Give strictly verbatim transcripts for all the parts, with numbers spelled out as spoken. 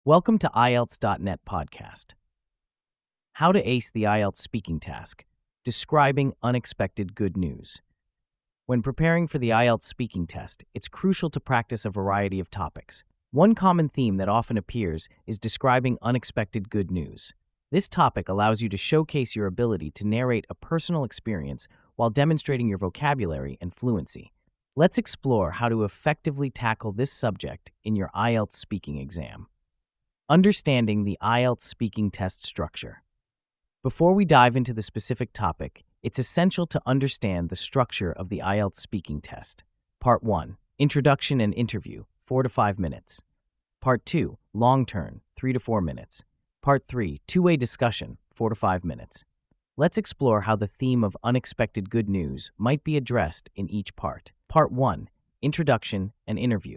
Welcome to I E L T S dot net podcast. How to ace the I E L T S speaking task. Describing unexpected good news. When preparing for the I E L T S speaking test, it's crucial to practice a variety of topics. One common theme that often appears is describing unexpected good news. This topic allows you to showcase your ability to narrate a personal experience while demonstrating your vocabulary and fluency. Let's explore how to effectively tackle this subject in your I E L T S speaking exam. Understanding the I E L T S speaking test structure. Before we dive into the specific topic, it's essential to understand the structure of the I E L T S speaking test. Part one, Introduction and Interview, four to five minutes. Part two, Long Turn, three to four minutes. Part three, Two-way Discussion, four to five minutes. Let's explore how the theme of unexpected good news might be addressed in each part. Part one, Introduction and Interview.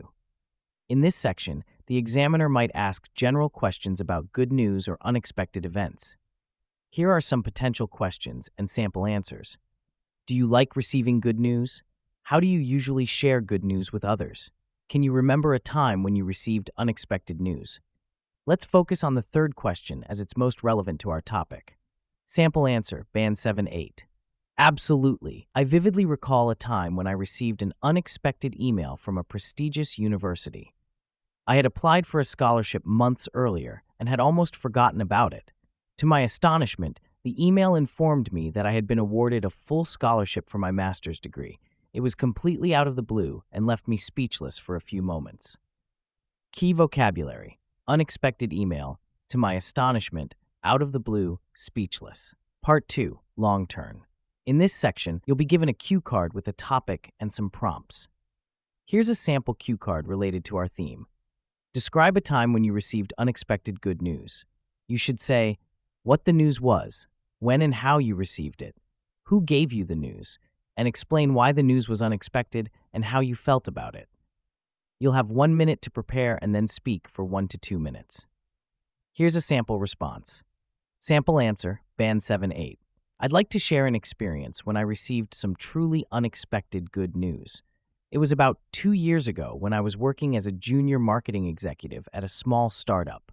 In this section, the examiner might ask general questions about good news or unexpected events. Here are some potential questions and sample answers. Do you like receiving good news? How do you usually share good news with others? Can you remember a time when you received unexpected news? Let's focus on the third question as it's most relevant to our topic. Sample answer, Band seven eight. Absolutely. I vividly recall a time when I received an unexpected email from a prestigious university. I had applied for a scholarship months earlier and had almost forgotten about it. To my astonishment, the email informed me that I had been awarded a full scholarship for my master's degree. It was completely out of the blue and left me speechless for a few moments. Key vocabulary: unexpected email, to my astonishment, out of the blue, speechless. Part two, Long Turn. In this section, you'll be given a cue card with a topic and some prompts. Here's a sample cue card related to our theme. Describe a time when you received unexpected good news. You should say what the news was, when and how you received it, who gave you the news, and explain why the news was unexpected and how you felt about it. You'll have one minute to prepare and then speak for one to two minutes. Here's a sample response. Sample answer, Band seven eight. I'd like to share an experience when I received some truly unexpected good news. It was about two years ago when I was working as a junior marketing executive at a small startup.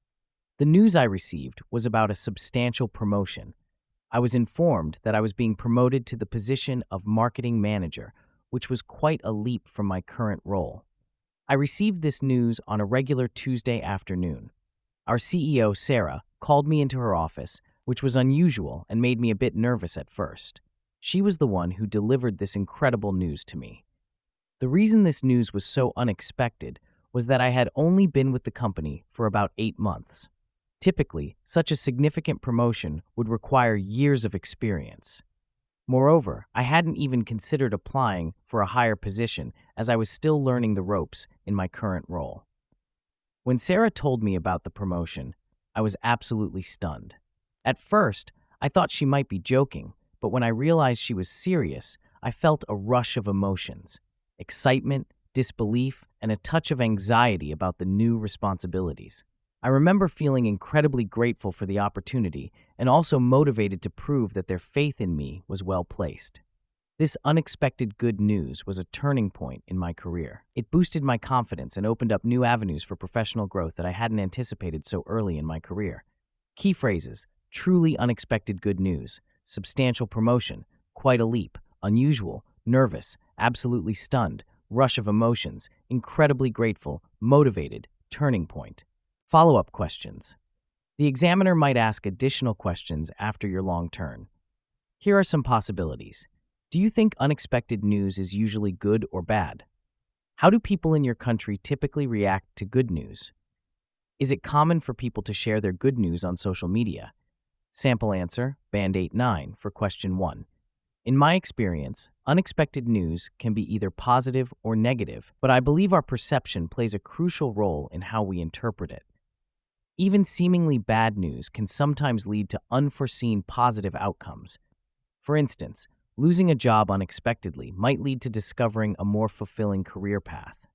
The news I received was about a substantial promotion. I was informed that I was being promoted to the position of marketing manager, which was quite a leap from my current role. I received this news on a regular Tuesday afternoon. Our C E O, Sarah, called me into her office, which was unusual and made me a bit nervous at first. She was the one who delivered this incredible news to me. The reason this news was so unexpected was that I had only been with the company for about eight months. Typically, such a significant promotion would require years of experience. Moreover, I hadn't even considered applying for a higher position as I was still learning the ropes in my current role. When Sarah told me about the promotion, I was absolutely stunned. At first, I thought she might be joking, but when I realized she was serious, I felt a rush of emotions. Excitement, disbelief, and a touch of anxiety about the new responsibilities. I remember feeling incredibly grateful for the opportunity and also motivated to prove that their faith in me was well placed. This unexpected good news was a turning point in my career. It boosted my confidence and opened up new avenues for professional growth that I hadn't anticipated so early in my career. Key phrases: truly unexpected good news, substantial promotion, quite a leap, unusual, nervous, absolutely stunned, rush of emotions, incredibly grateful, motivated, turning point. Follow-up questions. The examiner might ask additional questions after your long turn. Here are some possibilities. Do you think unexpected news is usually good or bad? How do people in your country typically react to good news? Is it common for people to share their good news on social media? Sample answer, Band eight nine for question one. In my experience, unexpected news can be either positive or negative, but I believe our perception plays a crucial role in how we interpret it. Even seemingly bad news can sometimes lead to unforeseen positive outcomes. For instance, losing a job unexpectedly might lead to discovering a more fulfilling career path.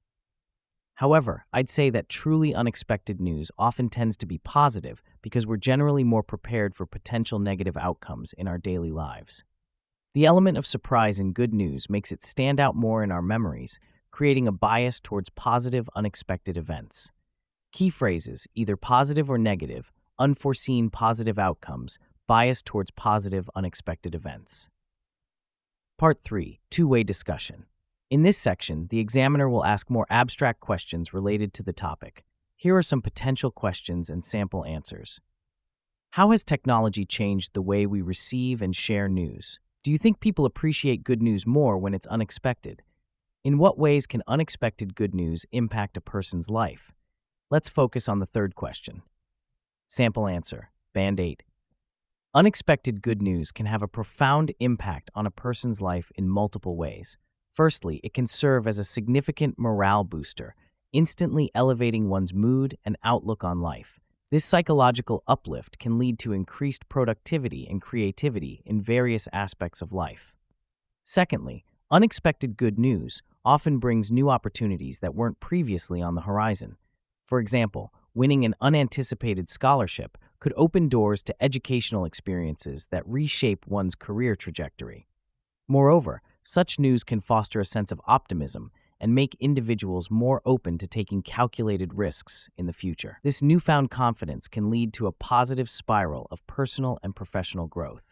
However, I'd say that truly unexpected news often tends to be positive because we're generally more prepared for potential negative outcomes in our daily lives. The element of surprise in good news makes it stand out more in our memories, creating a bias towards positive, unexpected events. Key phrases, either positive or negative, unforeseen positive outcomes, bias towards positive unexpected events. Part three. Two-way discussion. In this section, the examiner will ask more abstract questions related to the topic. Here are some potential questions and sample answers. How has technology changed the way we receive and share news? Do you think people appreciate good news more when it's unexpected? In what ways can unexpected good news impact a person's life? Let's focus on the third question. Sample answer. Band eight. Unexpected good news can have a profound impact on a person's life in multiple ways. Firstly, it can serve as a significant morale booster, instantly elevating one's mood and outlook on life. This psychological uplift can lead to increased productivity and creativity in various aspects of life. Secondly, unexpected good news often brings new opportunities that weren't previously on the horizon. For example, winning an unanticipated scholarship could open doors to educational experiences that reshape one's career trajectory. Moreover, such news can foster a sense of optimism and make individuals more open to taking calculated risks in the future. This newfound confidence can lead to a positive spiral of personal and professional growth.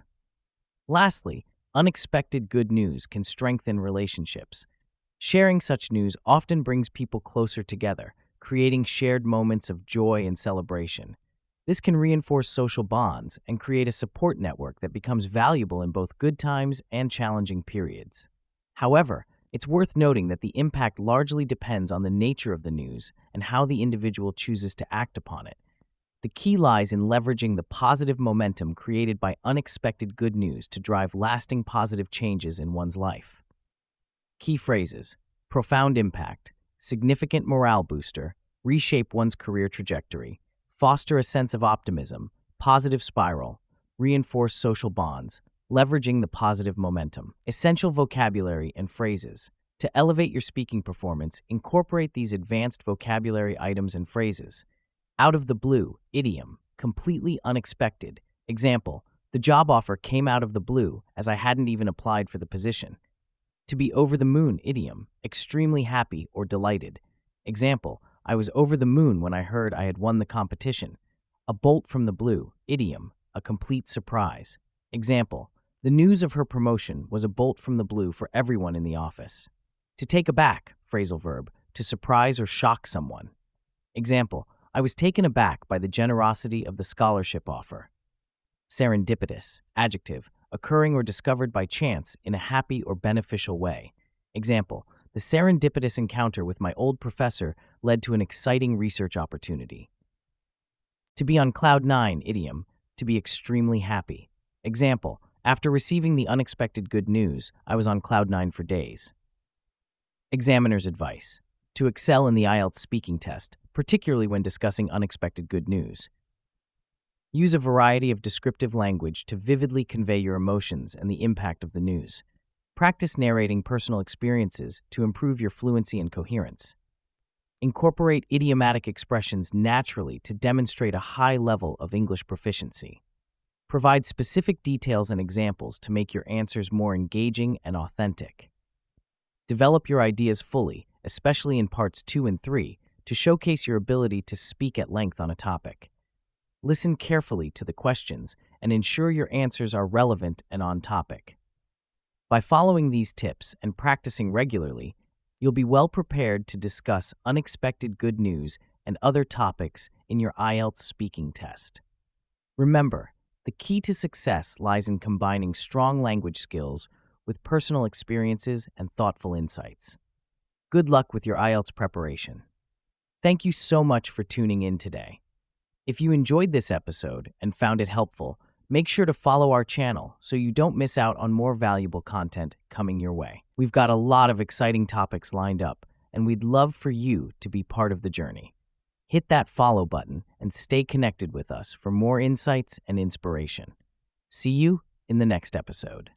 Lastly, unexpected good news can strengthen relationships. Sharing such news often brings people closer together, creating shared moments of joy and celebration. This can reinforce social bonds and create a support network that becomes valuable in both good times and challenging periods. However, it's worth noting that the impact largely depends on the nature of the news and how the individual chooses to act upon it. The key lies in leveraging the positive momentum created by unexpected good news to drive lasting positive changes in one's life. Key phrases: profound impact, significant morale booster, reshape one's career trajectory, foster a sense of optimism, positive spiral, reinforce social bonds, leveraging the positive momentum. Essential vocabulary and phrases. To elevate your speaking performance, incorporate these advanced vocabulary items and phrases. Out of the blue, idiom, completely unexpected. Example, the job offer came out of the blue as I hadn't even applied for the position. To be over the moon, idiom, extremely happy or delighted. Example, I was over the moon when I heard I had won the competition. A bolt from the blue, idiom, a complete surprise. Example, the news of her promotion was a bolt from the blue for everyone in the office. To take aback, phrasal verb, to surprise or shock someone. Example, I was taken aback by the generosity of the scholarship offer. Serendipitous, adjective, occurring or discovered by chance in a happy or beneficial way. Example, the serendipitous encounter with my old professor led to an exciting research opportunity. To be on cloud nine, idiom, to be extremely happy. Example, after receiving the unexpected good news, I was on cloud nine for days. Examiner's advice: to excel in the I E L T S speaking test, particularly when discussing unexpected good news. Use a variety of descriptive language to vividly convey your emotions and the impact of the news. Practice narrating personal experiences to improve your fluency and coherence. Incorporate idiomatic expressions naturally to demonstrate a high level of English proficiency. Provide specific details and examples to make your answers more engaging and authentic. Develop your ideas fully, especially in parts two and three, to showcase your ability to speak at length on a topic. Listen carefully to the questions and ensure your answers are relevant and on topic. By following these tips and practicing regularly, you'll be well prepared to discuss unexpected good news and other topics in your I E L T S speaking test. Remember, the key to success lies in combining strong language skills with personal experiences and thoughtful insights. Good luck with your I E L T S preparation. Thank you so much for tuning in today. If you enjoyed this episode and found it helpful, make sure to follow our channel so you don't miss out on more valuable content coming your way. We've got a lot of exciting topics lined up, and we'd love for you to be part of the journey. Hit that follow button and stay connected with us for more insights and inspiration. See you in the next episode.